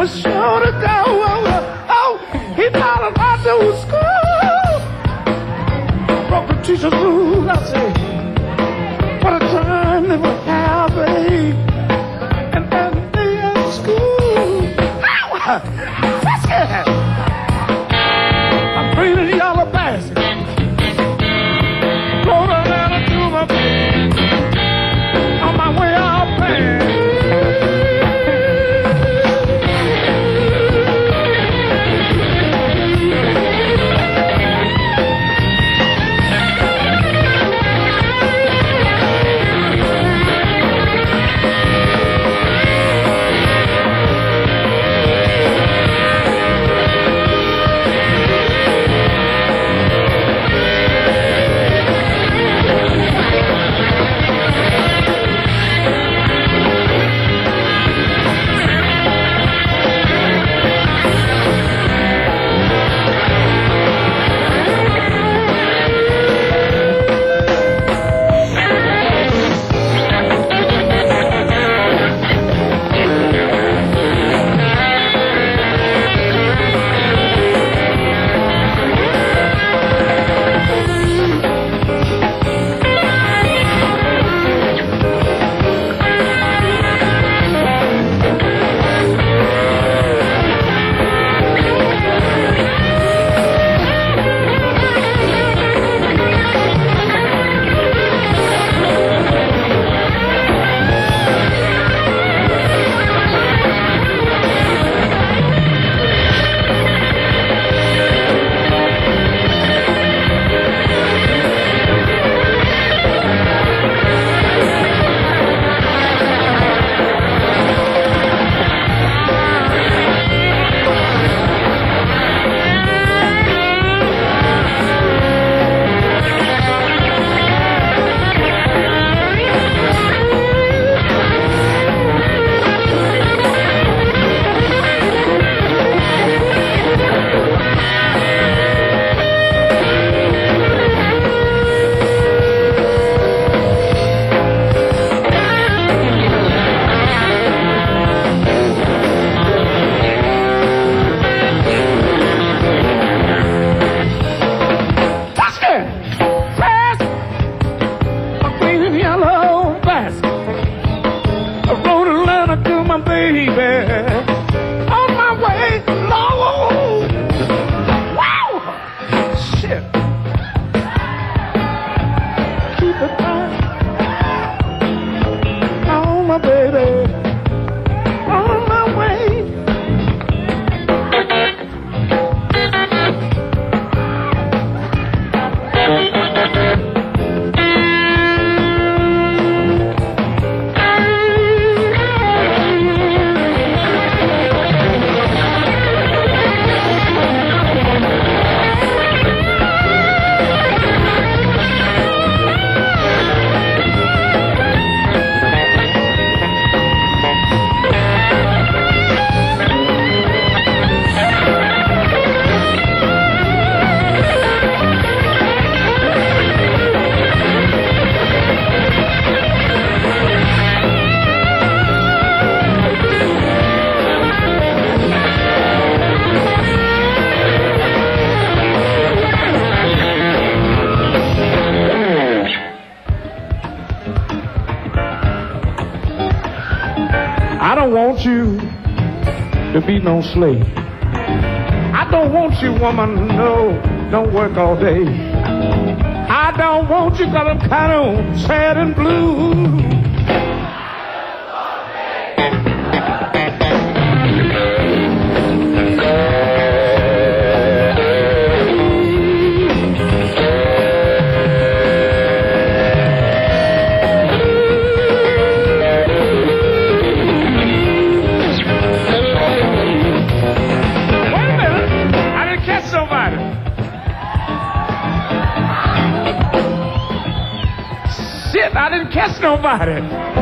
sure to go. Oh, he taught us how to school. Broke the teacher's rules. I say, what a time they were having. And they in school. Ow! That's good. I'm bringing the yellow basket. Roll a letter to my baby. On my way out there. I don't want you to be no slave. I don't want you, woman, no, don't work all day. I don't want you 'cause I'm kind of sad and blue. I didn't catch nobody.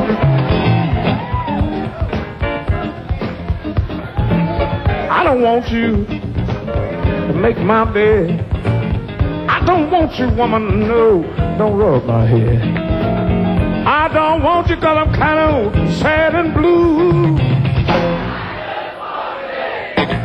I don't want you to make my bed. I don't want you, woman, no, don't rub my head. I don't want you 'cause I'm kind of sad and blue.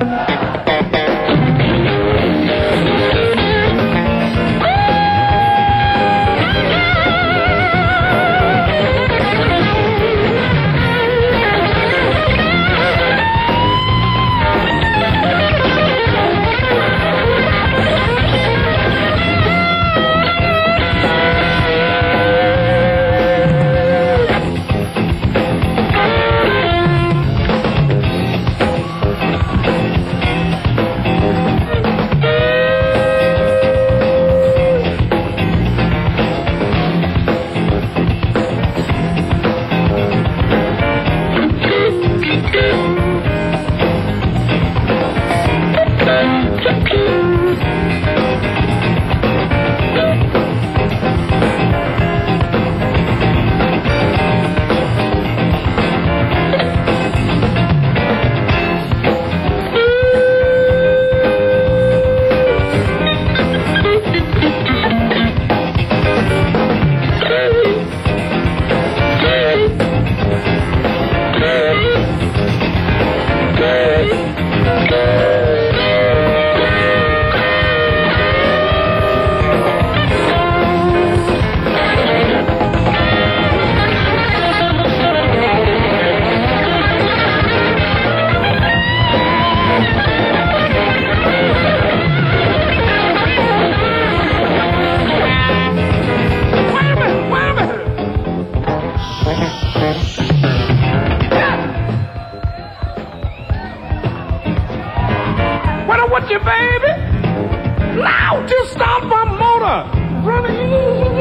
you, baby. Now just stop my motor running.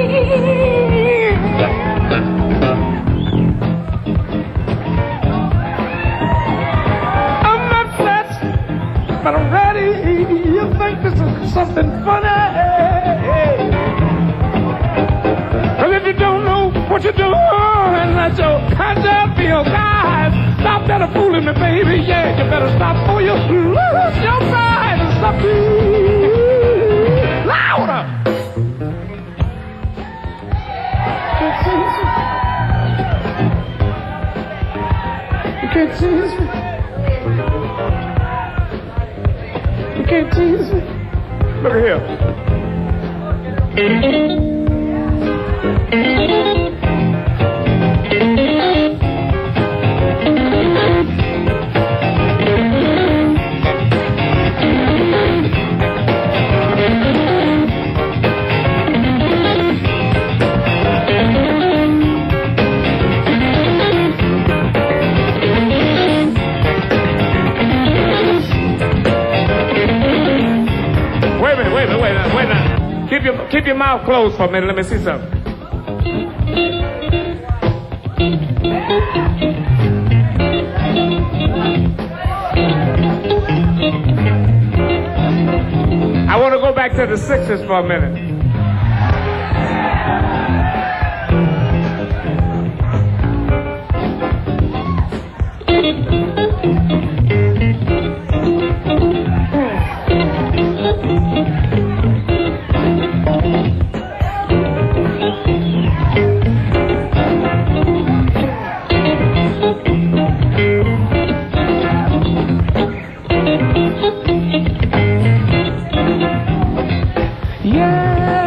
I'm upset, but I'm ready. You think this is something funny? Well, if you don't know what you're doing, let your hands up, your guys. Stop that fooling me, baby. Yeah, you better stop or you lose your pride and stop me louder. You can't tease me. You can't tease me. Look at here. Wait a minute. Keep your mouth closed for a minute. Let me see something. I want to go back to the 60s for a minute. Yeah.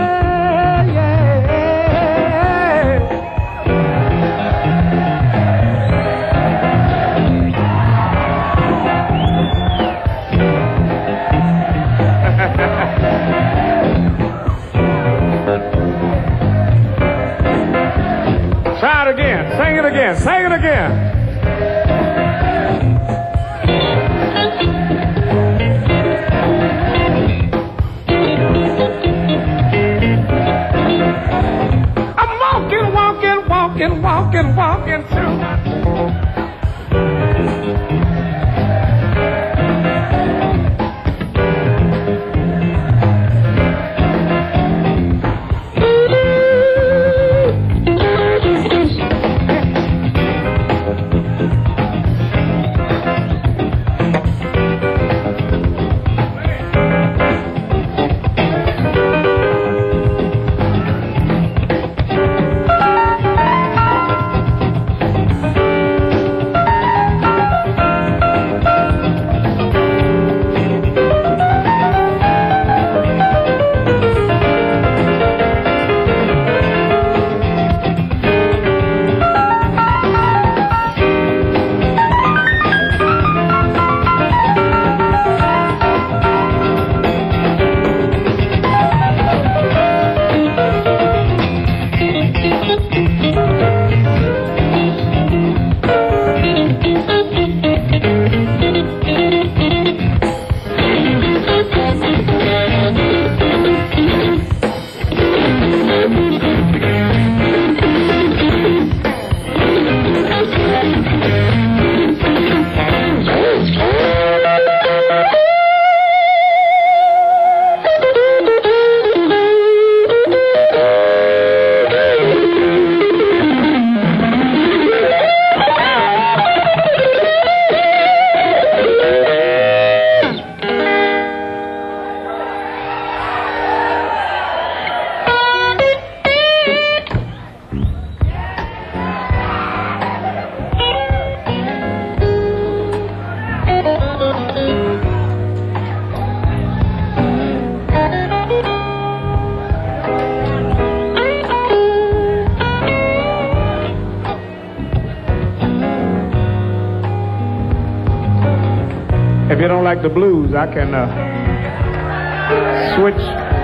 If you don't like the blues, I can switch,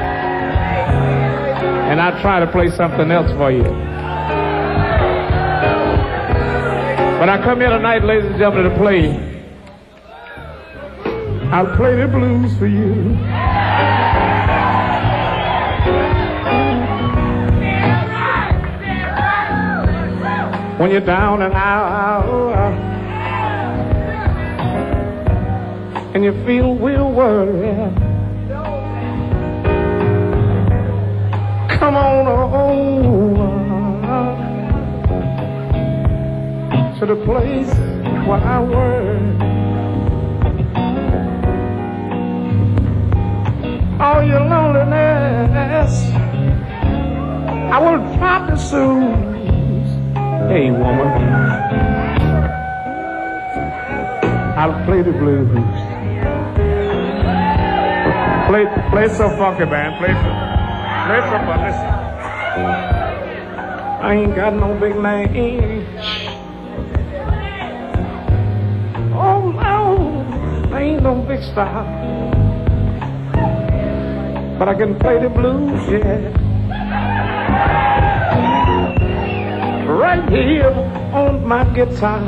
and I'll try to play something else for you. When I come here tonight, ladies and gentlemen, to play, I'll play the blues for you. When you're down and out, and you feel real worried, come on over to the place where I work. All your loneliness, I will try to soothe. Hey, woman, I'll play the blues. Play so funky, man. Play so funky. Listen. I ain't got no big name. Oh no, I ain't no big star, but I can play the blues, yeah. Right here on my guitar.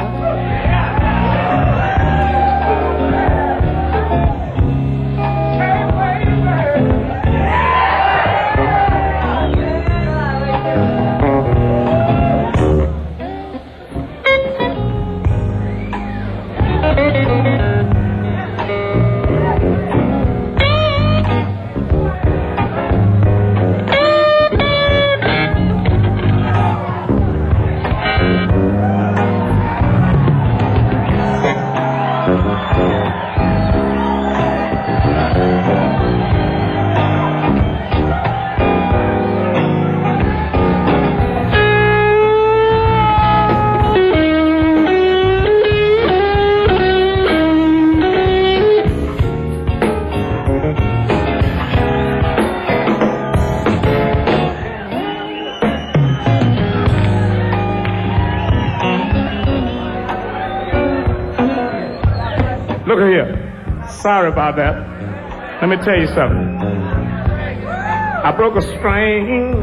Look here. Sorry about that. Let me tell you something. I broke a string.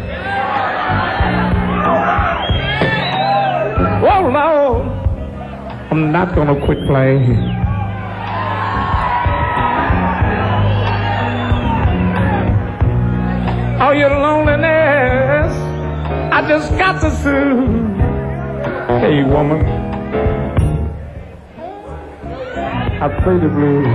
Whoa, Lord. I'm not gonna quit playing. All your loneliness, I just got to soothe. Hey, woman, I play the blues.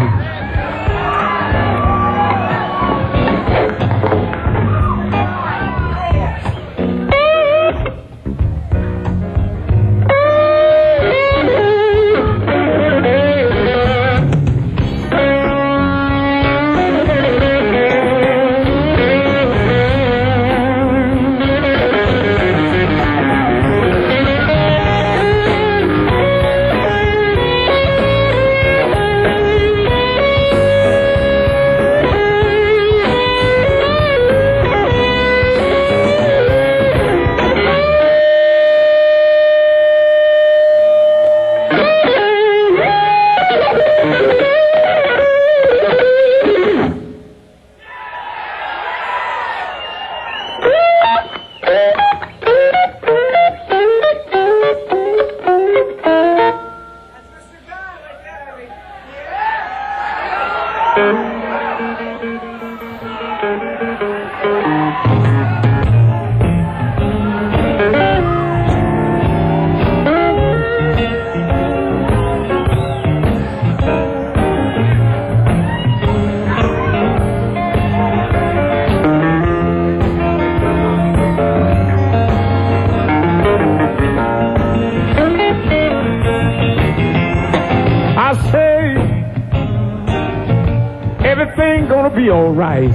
Everything gonna be all right.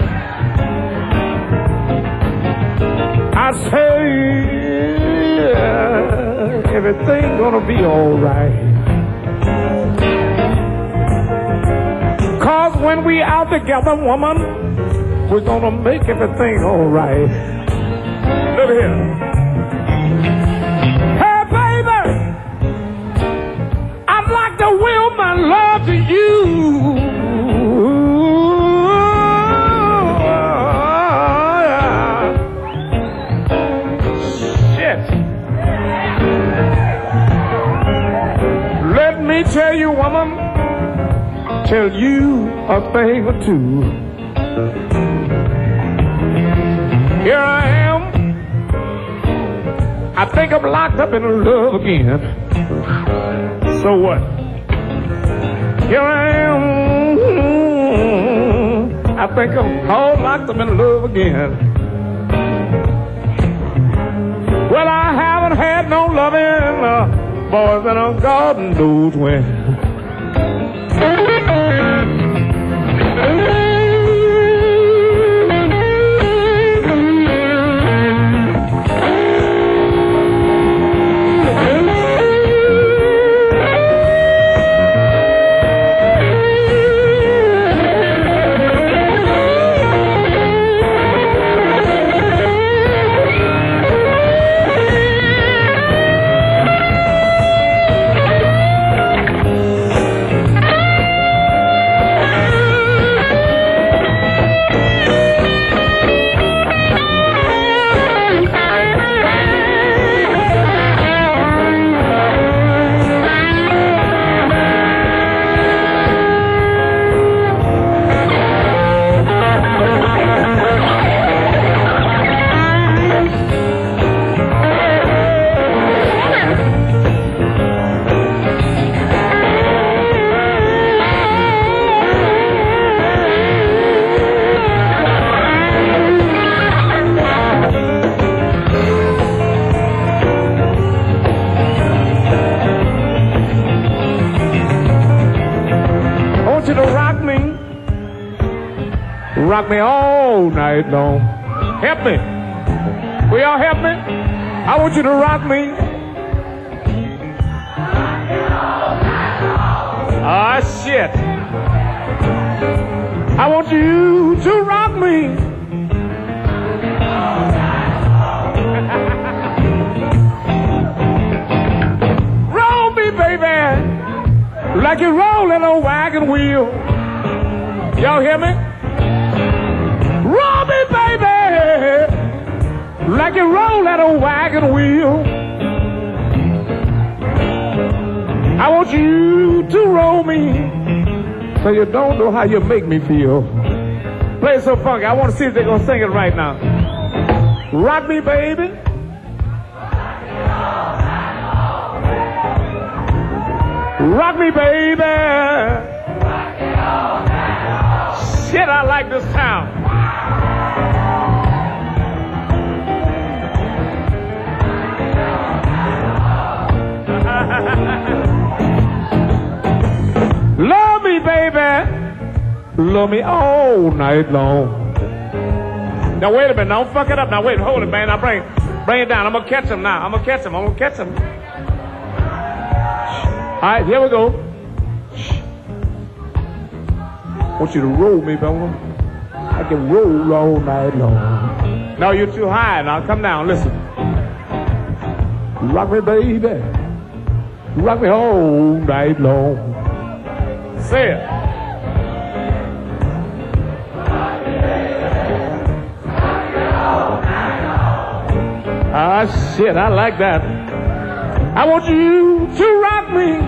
I say everything gonna be all right. 'Cause when we out together, woman, we're gonna make everything all right. Look here. Hey, baby, I'd like to will my love to you. me tell you, woman, tell you a thing or two. Here I am. I think I'm locked up in love again. So what? Here I am. I think I'm all locked up in love again. Well, I haven't had no loving, boys, and I'm God knows when. Rock me all night long. Help me. Will y'all help me? I want you to rock me. Ah, shit. I want you to rock me. Roll me, baby, like you're rolling a wagon wheel. Y'all hear me? Roll me, baby, like you roll at a wagon wheel. I want you to roll me so you don't know how you make me feel. Play it so funky. I want to see if they're going to sing it right now. Rock me, baby. Rock me, baby. Shit, I like this sound. Love me, baby. Love me all night long. Now, wait a minute. Don't fuck it up. Now, wait. Hold it, man. Now, bring it down. I'm going to catch him now. I'm going to catch him. All right, here we go. I want you to roll me, baby. I can roll all night long. No, you're too high. Now, come down. Listen. Rock me, baby. Rock me all night long. Say it. Ah, shit, I like that. I want you to rock me.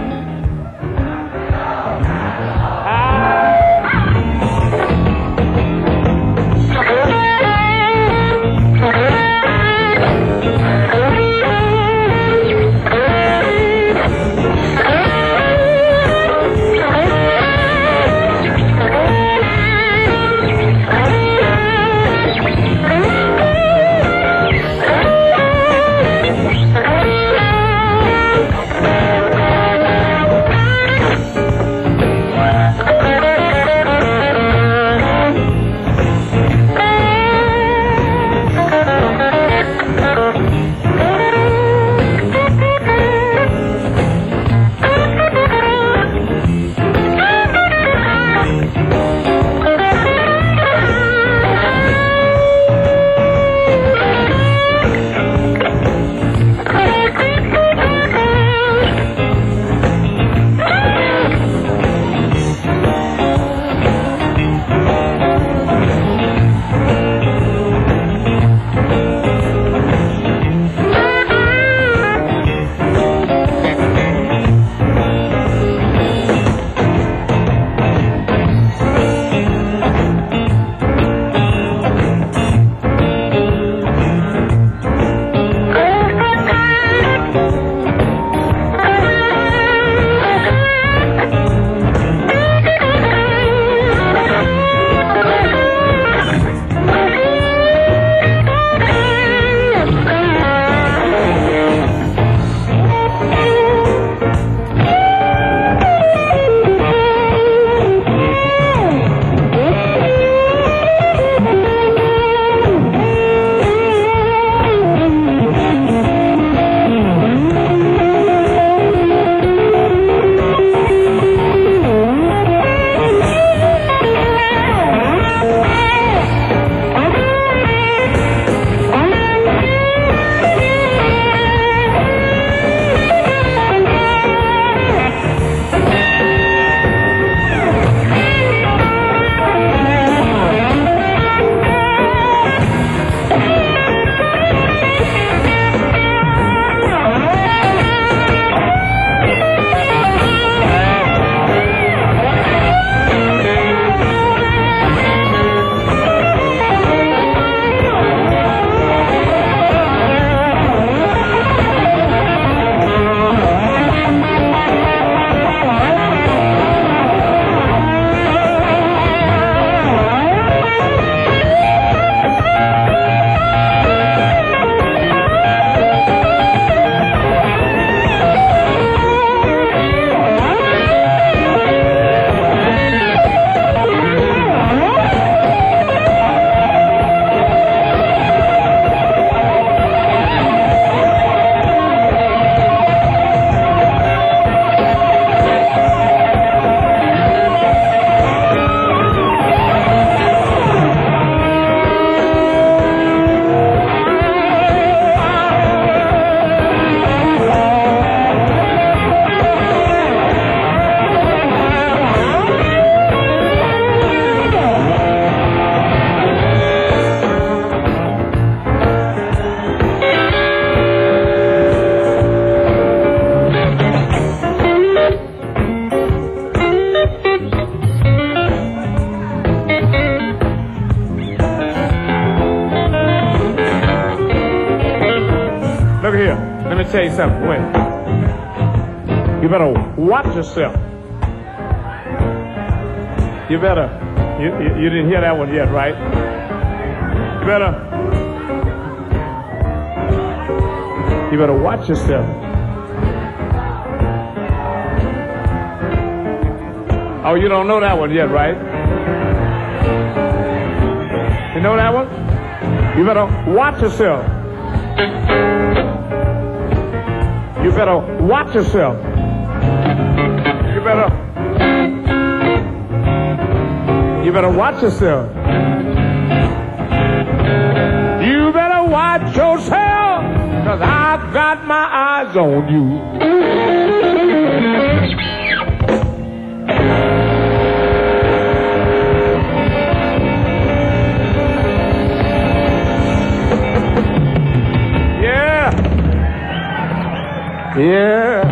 tell you something. Wait. You better watch yourself. You better. You didn't hear that one yet, right? You better watch yourself. Oh, you don't know that one yet, right? You know that one? You better watch yourself. You better watch yourself. You better watch yourself. You better watch yourself, 'cause I've got my eyes on you. Yeah.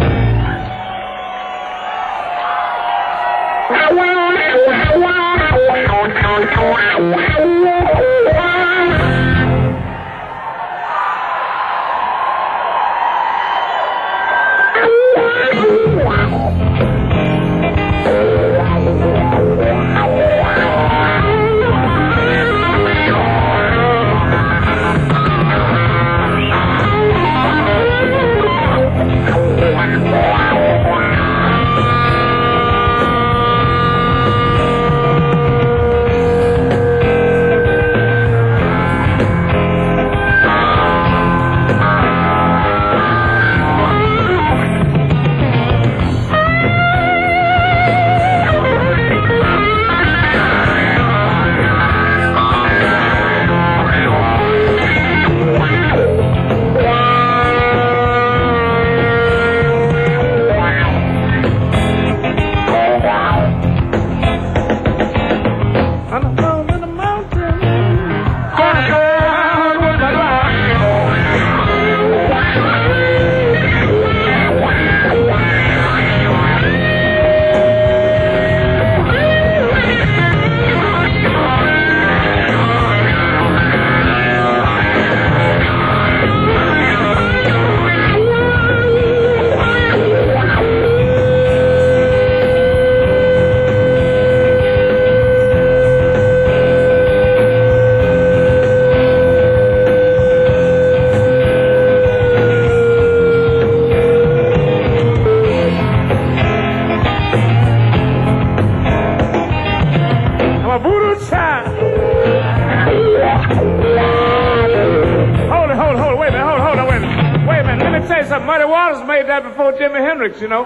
Muddy Waters made that before Jimi Hendrix, you know.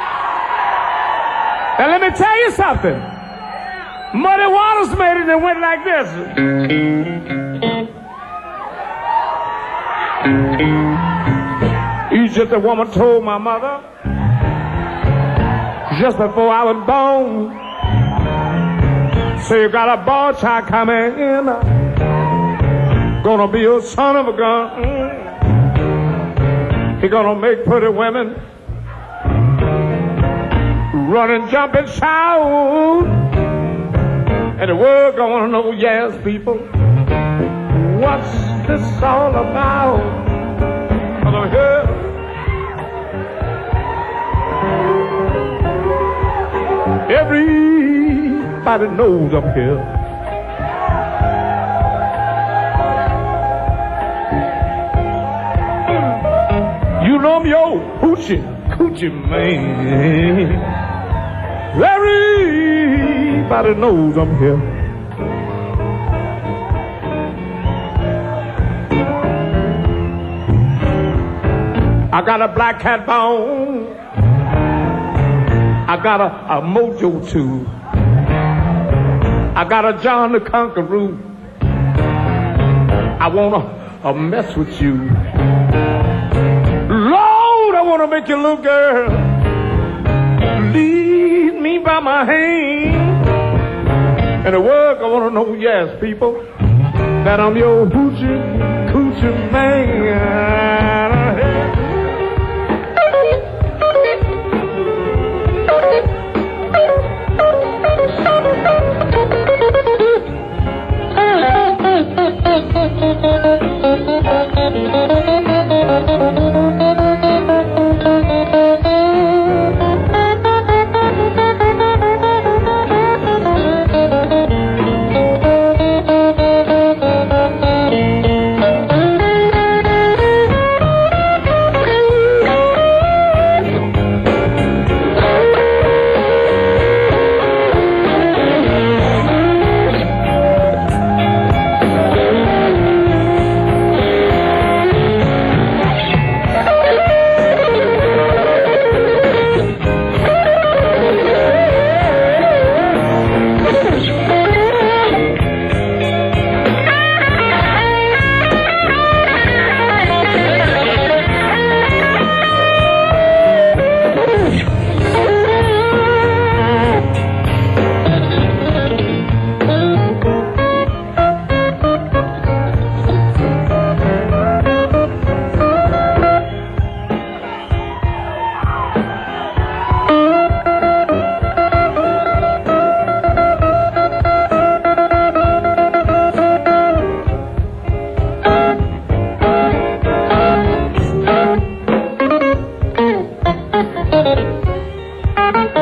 And let me tell you something. Muddy Waters made it and it went like this. Egypt, a woman told my mother just before I was born, so you got a boy child coming in, gonna be a son of a gun. He gonna make pretty women run and jump and shout, and the world gonna know, yes, people, what's this all about? Everybody knows I'm here. You know I'm your coochie man. Everybody knows I'm here. I got a black cat bone. I got a mojo too. I got a John the Conqueror. I wanna mess with you. Lord, I wanna make you little girl lead me by my hand. And the world, I wanna know, yes, people, that I'm your coochie man.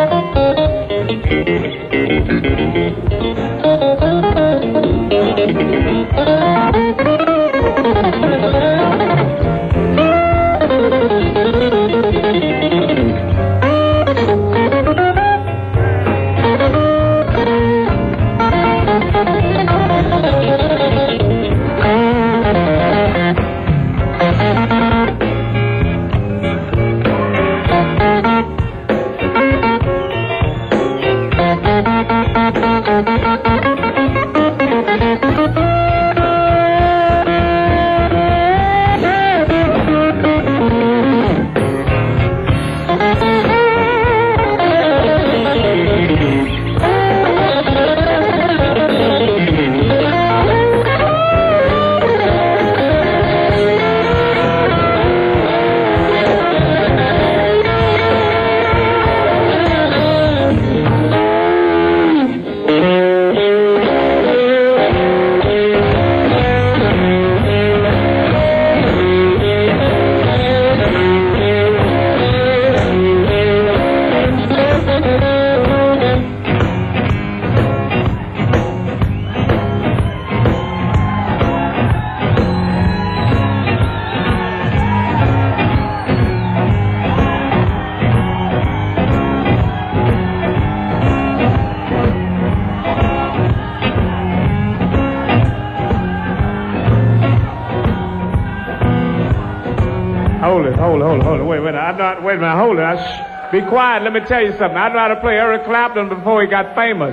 Hold it. Wait a minute. Hold it. Be quiet. Let me tell you something. I'd rather play Eric Clapton before he got famous.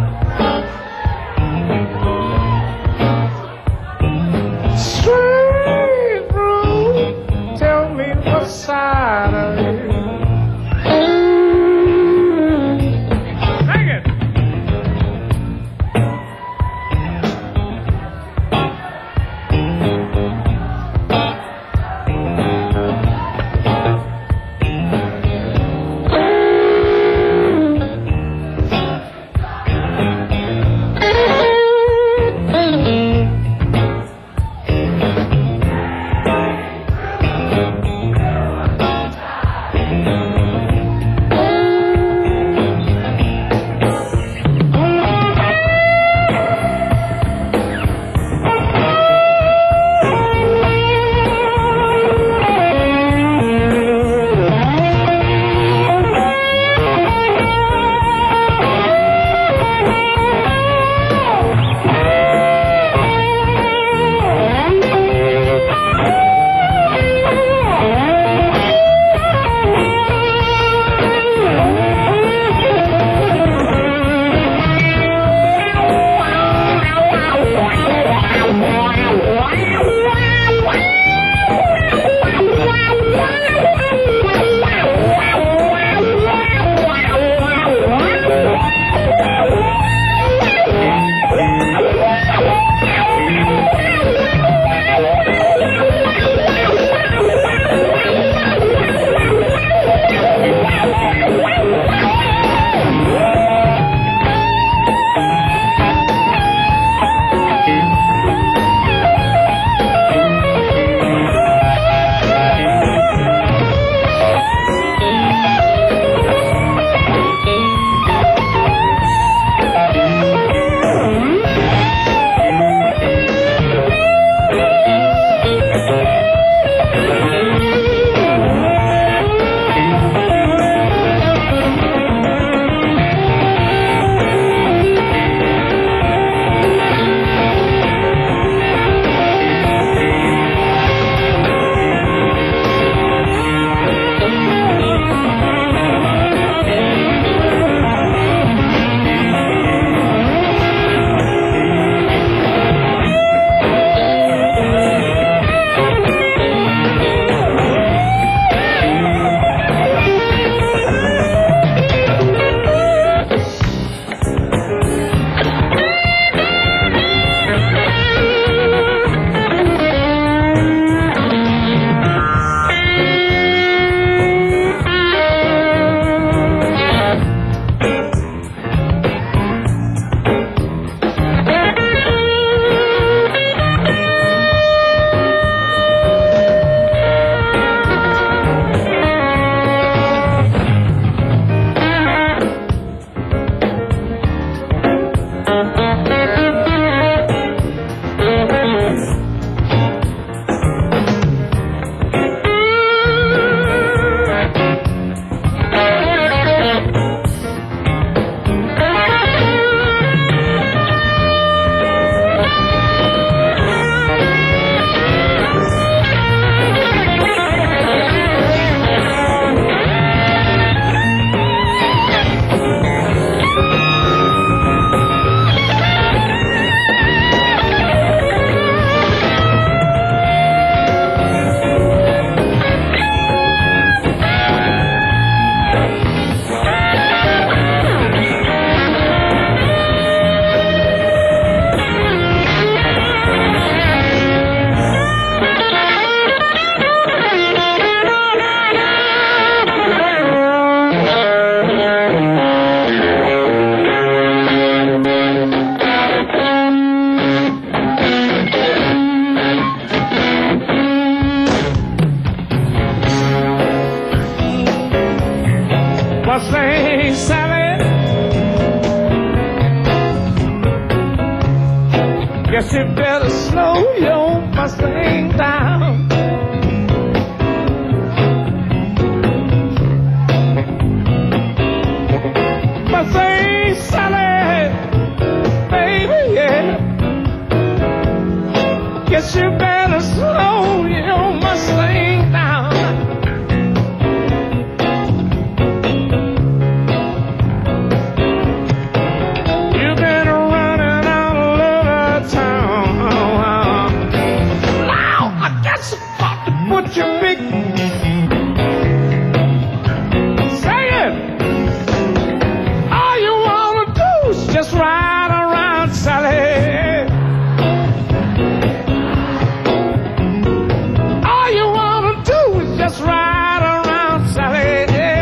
Strange better slow your Mustang down. Mustang Sally, baby, yeah. Guess you better slow your Mustang down. You've been running out of town. Now I guess I'm about to put your big say it. All you wanna do is just ride around, Sally. Just ride around, Sally.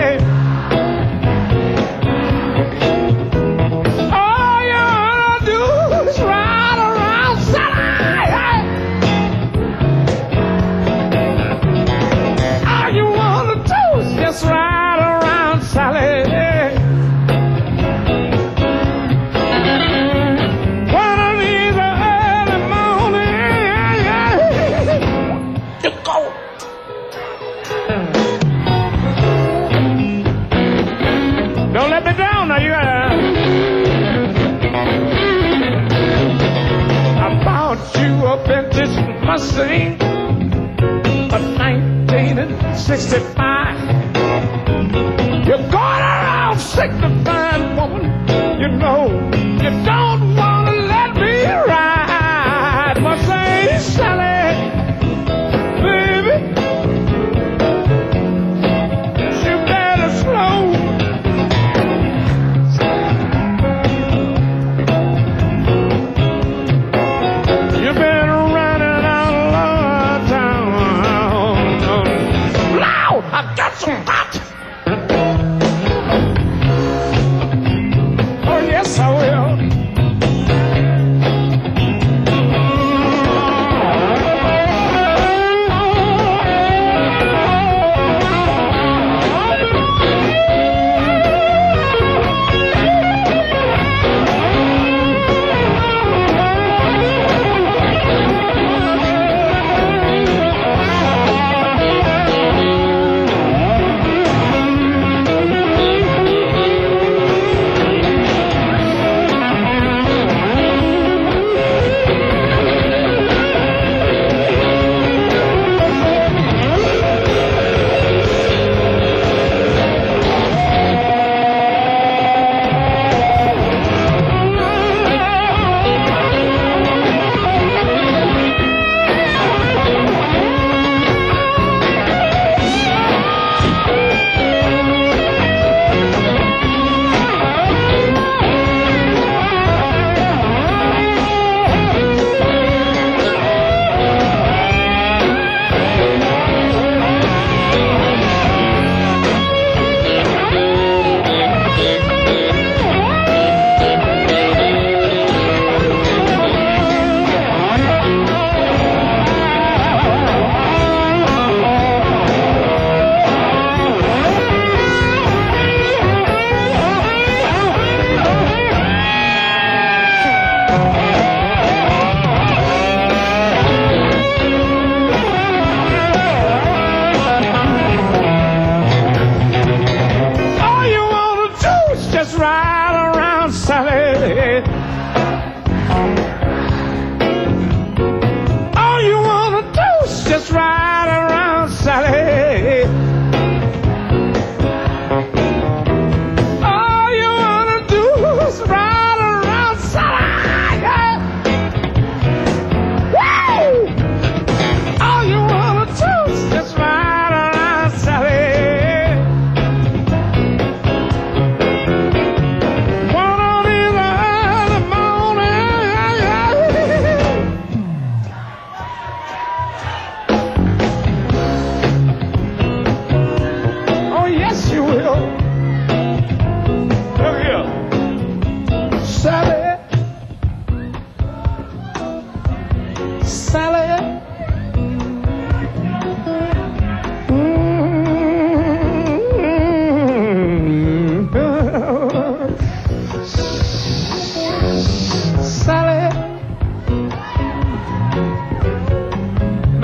All you wanna do is ride around, Sally. All you wanna do is just ride around, Sally. One of these early mornings, you go. Don't let me down now, you gotta. I bought you a vintage Mustang, a 1965. You're going around signifying, woman, you know you don't wanna let me ride. Mustang Sally, baby, you better slow. You've been running out of town. Now I got some hot. Oh yes, I will.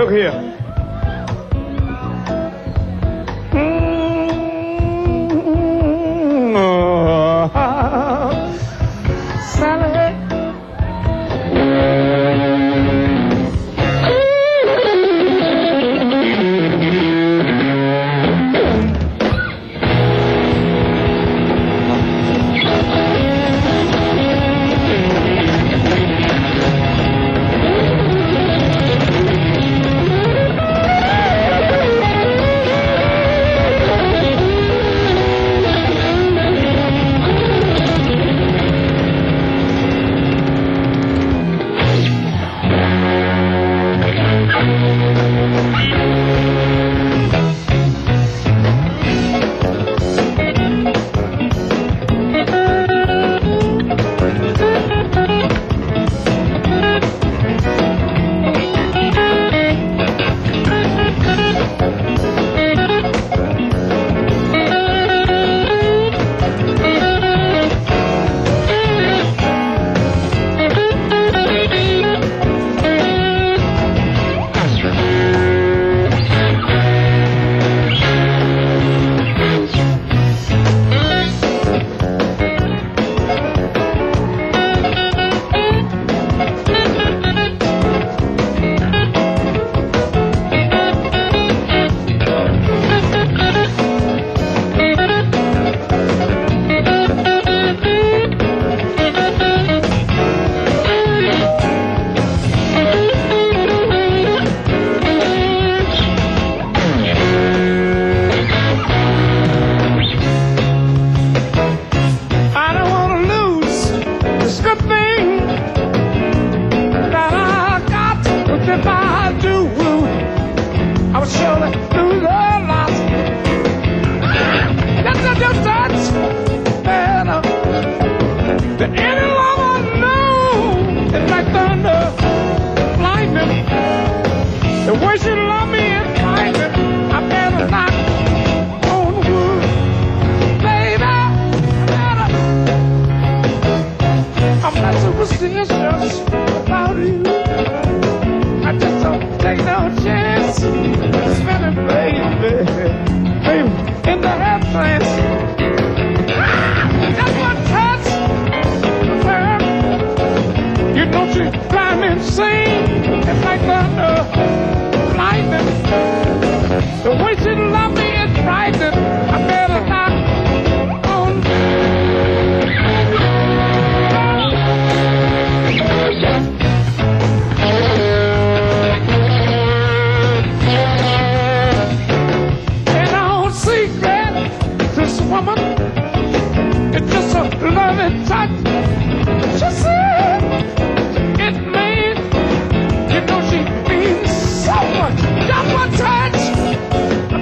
Look here. Sally. Superstitious about you. I just don't take no chance. Spinning, baby, baby, in the headlights. Just one touch, man. You know she drive me insane. It's like thunder, lightning. The way she love me is frightening. I better not on. Woman, it's just a loving touch. She said it made, you know she means so much. Just one touch,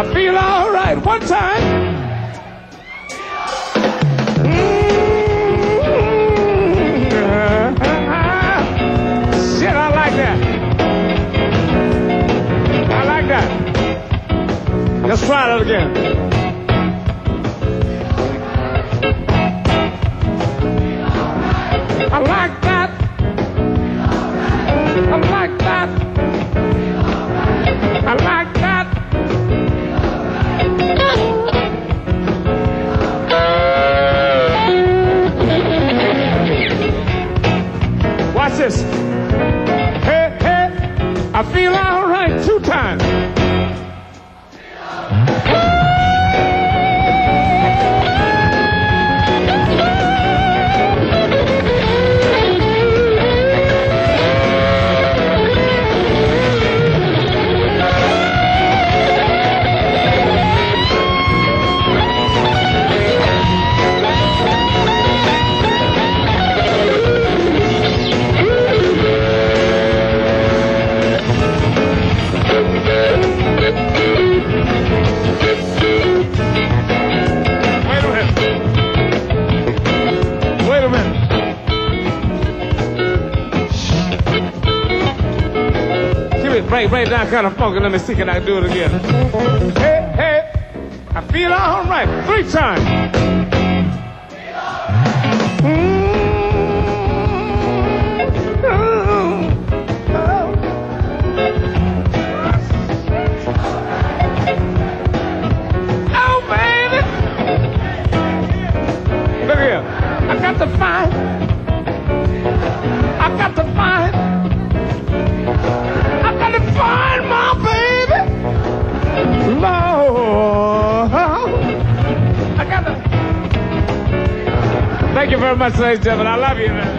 I feel all right. One time. Shit, I like that. I like that. Let's try that again. I like that. I like that. I like that. Watch this. Hey, hey, I feel all right 2 times. Break down kind of funky. Let me see, can I do it again? Hey, hey, I feel all right 3 times. Oh, baby. Look here. I got to find. I got to find. Find my baby, Lord. I got to. Thank you very much, ladies and gentlemen. I love you, man.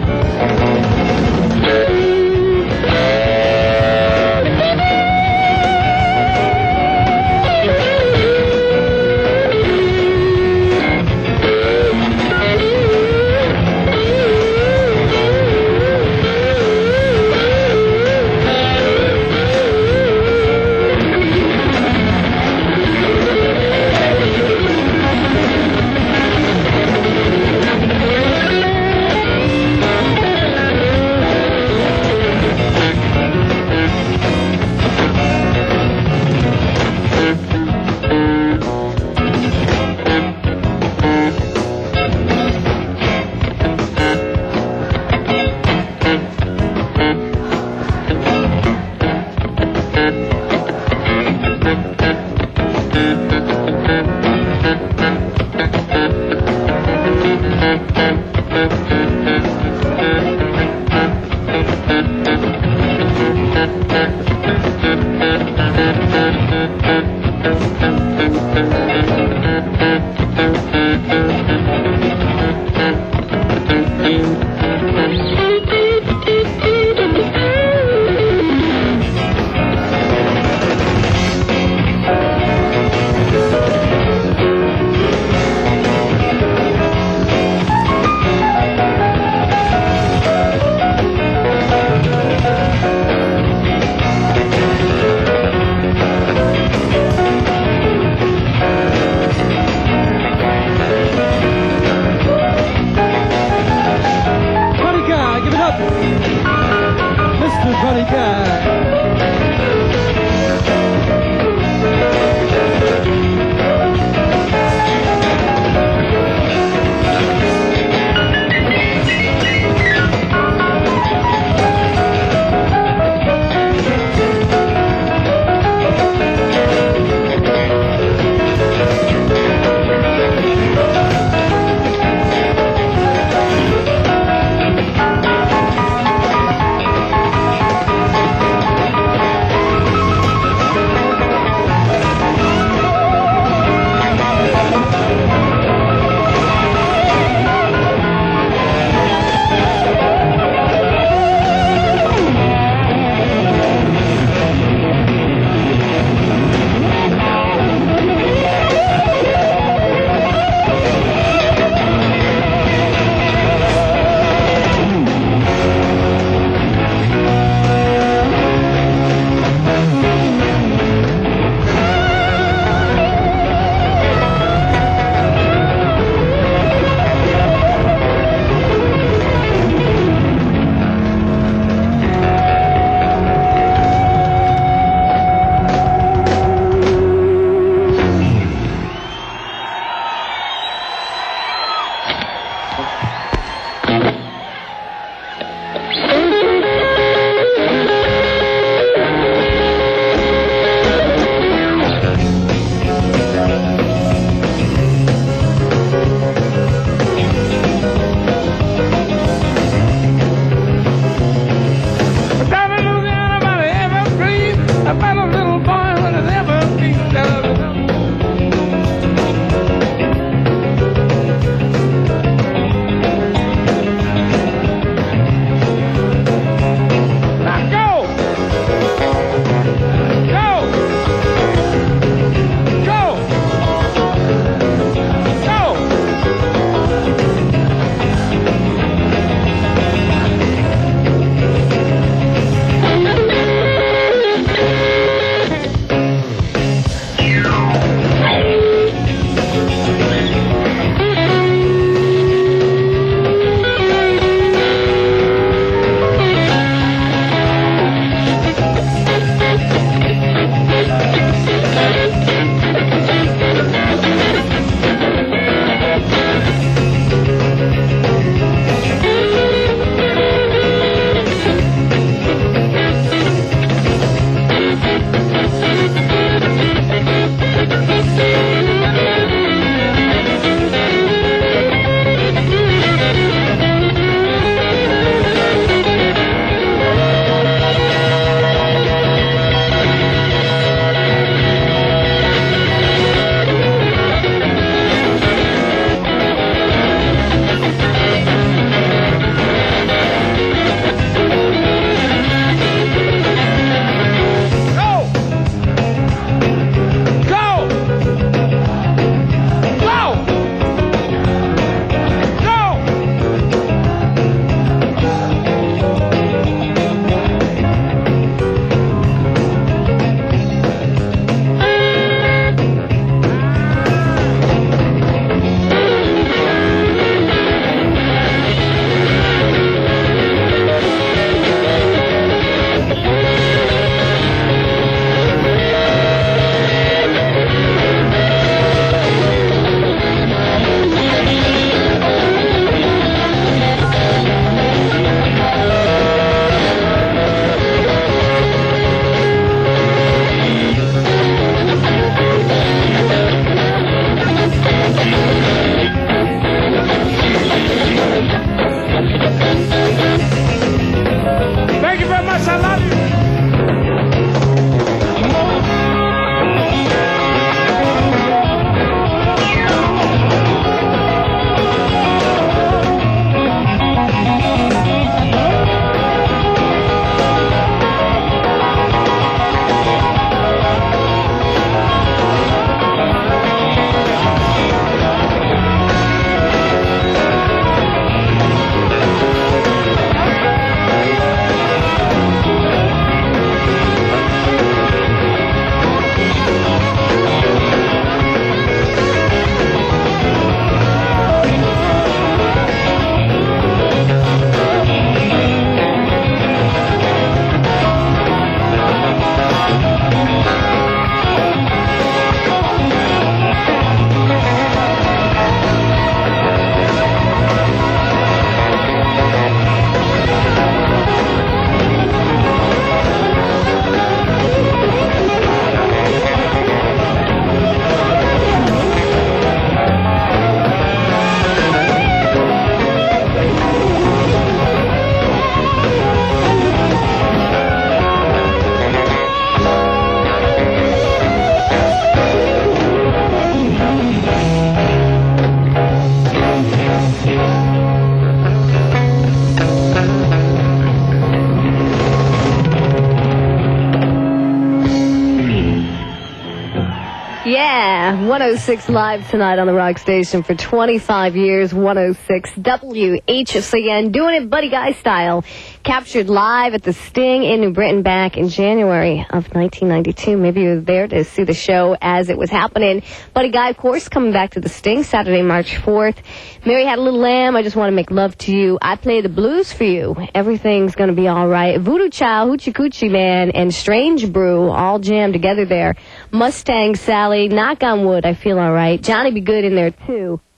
Yeah, 106 live tonight on the Rock Station for 25 years, 106 WHCN, doing it Buddy Guy style. Captured live at the Sting in New Britain back in January of 1992. Maybe you were there to see the show as it was happening. Buddy Guy, of course, coming back to the Sting Saturday, March 4th. Mary Had a Little Lamb, I Just Want to Make Love to You. I Play the Blues for You. Everything's going to be all right. Voodoo Child, Hoochie Coochie Man, and Strange Brew all jammed together there. Mustang Sally, Knock on Wood, I Feel All Right. Johnny Be Good in there, too.